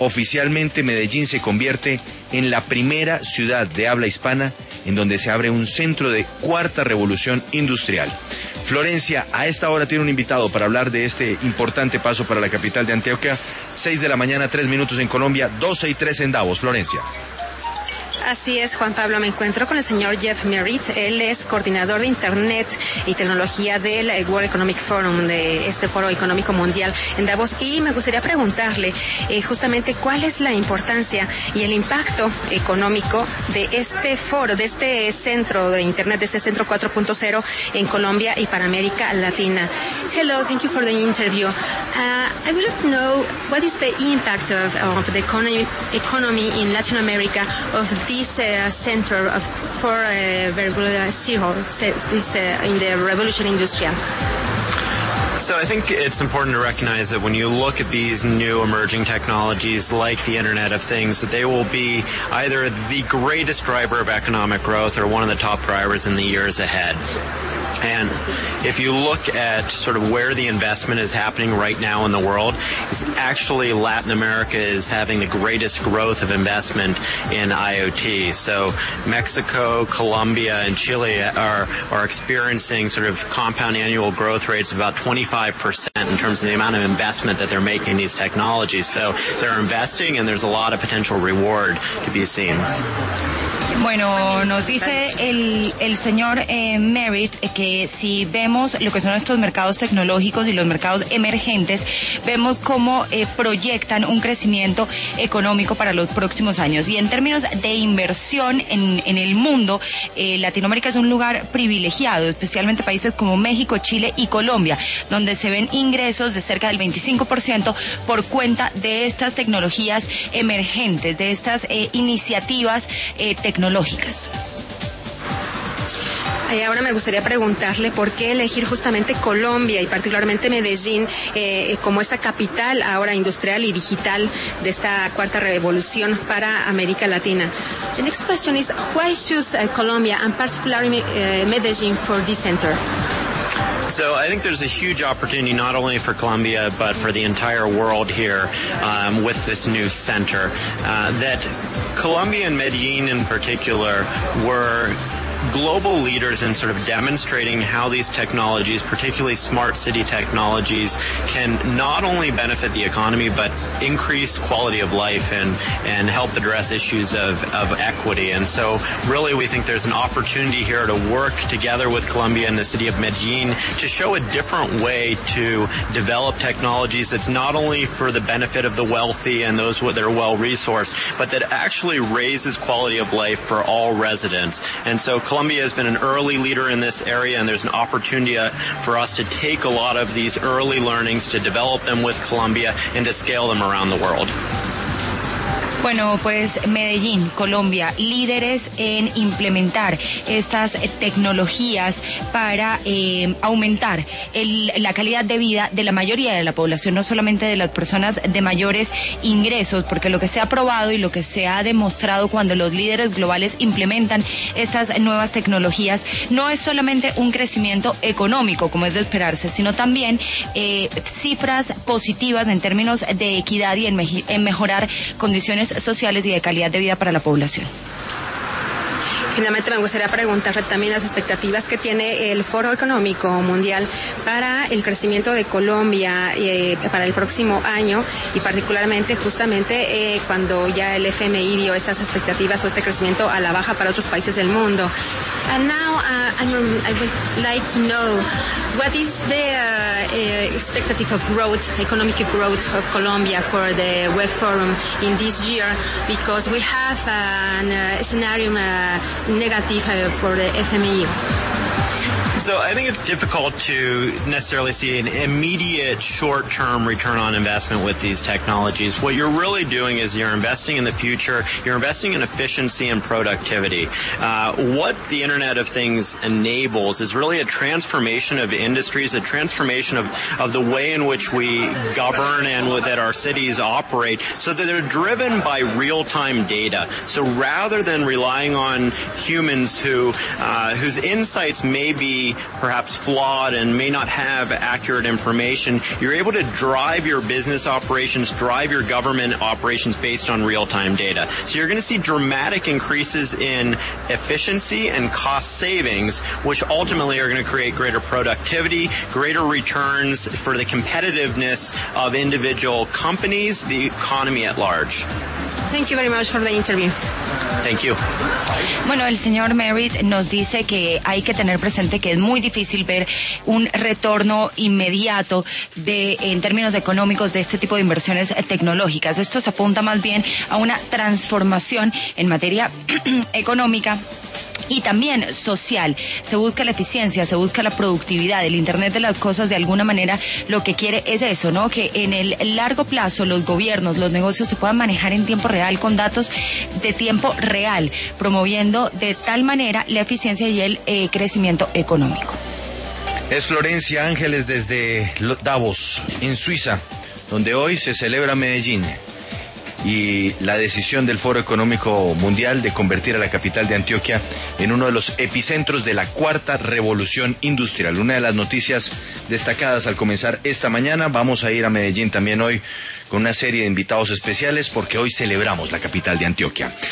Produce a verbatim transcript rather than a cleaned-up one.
Oficialmente Medellín se convierte en la primera ciudad de habla hispana en donde se abre un centro de cuarta revolución industrial. Florencia, a esta hora tiene un invitado para hablar de este importante paso para la capital de Antioquia. seis de la mañana, tres minutos en Colombia, doce y tres en Davos. Florencia. Así es, Juan Pablo, me encuentro con el señor Jeff Merritt. Él es coordinador de Internet y Tecnología del World Economic Forum, de este Foro Económico Mundial en Davos, y me gustaría preguntarle eh, justamente cuál es la importancia y el impacto económico de este foro, de este centro de Internet, de este centro cuatro punto cero en Colombia y para América Latina. Hello, thank you for the interview. Uh, I would like to know what is the impact of, of the economy, economy in Latin America of this uh, center of, for uh, zero is, uh, in the revolution industrial. So I think it's important to recognize that when you look at these new emerging technologies like the Internet of Things, that they will be either the greatest driver of economic growth or one of the top drivers in the years ahead. And if you look at sort of where the investment is happening right now in the world, it's actually Latin America is having the greatest growth of investment in IoT. So Mexico, Colombia, and Chile are, are experiencing sort of compound annual growth rates of about twenty-five percent in terms of the amount of investment that they're making in these technologies. So they're investing and there's a lot of potential reward to be seen. Bueno, nos dice el, el señor eh, Merritt eh, que si vemos lo que son estos mercados tecnológicos y los mercados emergentes, vemos cómo eh, proyectan un crecimiento económico para los próximos años. Y en términos de inversión en, en el mundo, eh, Latinoamérica es un lugar privilegiado, especialmente países como México, Chile y Colombia, donde se ven ingresos de cerca del veinticinco por ciento por cuenta de estas tecnologías emergentes, de estas eh, iniciativas eh, tecnológicas. Eh, ahora me gustaría preguntarle por qué elegir justamente Colombia y particularmente Medellín eh, como esta capital ahora industrial y digital de esta cuarta revolución para América Latina. The next question is, why choose uh, Colombia and particularly uh, Medellín for this center? So I think there's a huge opportunity not only for Colombia but for the entire world here um, with this new center. Uh, that Colombia and Medellin in particular were global leaders in sort of demonstrating how these technologies, particularly smart city technologies, can not only benefit the economy but increase quality of life and, and help address issues of, of equity. And so really we think there's an opportunity here to work together with Colombia and the city of Medellin to show a different way to develop technologies that's not only for the benefit of the wealthy and those that are well-resourced, but that actually raises quality of life for all residents. And so Colombia has been an early leader in this area, and there's an opportunity for us to take a lot of these early learnings, to develop them with Colombia, and to scale them around the world. Bueno, pues Medellín, Colombia, líderes en implementar estas tecnologías para eh, aumentar el, la calidad de vida de la mayoría de la población, no solamente de las personas de mayores ingresos, porque lo que se ha probado y lo que se ha demostrado cuando los líderes globales implementan estas nuevas tecnologías no es solamente un crecimiento económico, como es de esperarse, sino también eh, cifras positivas en términos de equidad y en, me- en mejorar condiciones sociales y de calidad de vida para la población. Finalmente me gustaría preguntarle también las expectativas que tiene el Foro Económico Mundial para el crecimiento de Colombia eh, para el próximo año y particularmente justamente eh, cuando ya el F M I dio estas expectativas o este crecimiento a la baja para otros países del mundo. And now uh, I'm, I would like to know what is the uh, uh, expectative of growth, economic growth of Colombia for the Web Forum in this year, because we have an uh, scenario uh, negative uh, for the F M I. So I think it's difficult to necessarily see an immediate short-term return on investment with these technologies. What you're really doing is you're investing in the future, you're investing in efficiency and productivity. Uh, what the Internet of Things enables is really a transformation of industries, a transformation of, of the way in which we govern and that our cities operate, so that they're driven by real-time data. So rather than relying on humans who uh, whose insights may be be perhaps flawed and may not have accurate information, you're able to drive your business operations, drive your government operations based on real-time data. So you're going to see dramatic increases in efficiency and cost savings, which ultimately are going to create greater productivity, greater returns for the competitiveness of individual companies, the economy at large. Thank you very much for the interview. Thank you. Bueno, el señor Merritt nos dice que hay que tener presente que es muy difícil ver un retorno inmediato de, en términos económicos de este tipo de inversiones tecnológicas. Esto se apunta más bien a una transformación en materia económica y también social. Se busca la eficiencia, se busca la productividad. El Internet de las cosas, de alguna manera, lo que quiere es eso, ¿no? Que en el largo plazo los gobiernos, los negocios se puedan manejar en tiempo real con datos de tiempo real, promoviendo de tal manera la eficiencia y el eh, crecimiento económico. Es Florencia Ángeles desde Davos, en Suiza, donde hoy se celebra Medellín y la decisión del Foro Económico Mundial de convertir a la capital de Antioquia en uno de los epicentros de la cuarta revolución industrial. Una de las noticias destacadas al comenzar esta mañana. Vamos a ir a Medellín también hoy con una serie de invitados especiales porque hoy celebramos la capital de Antioquia.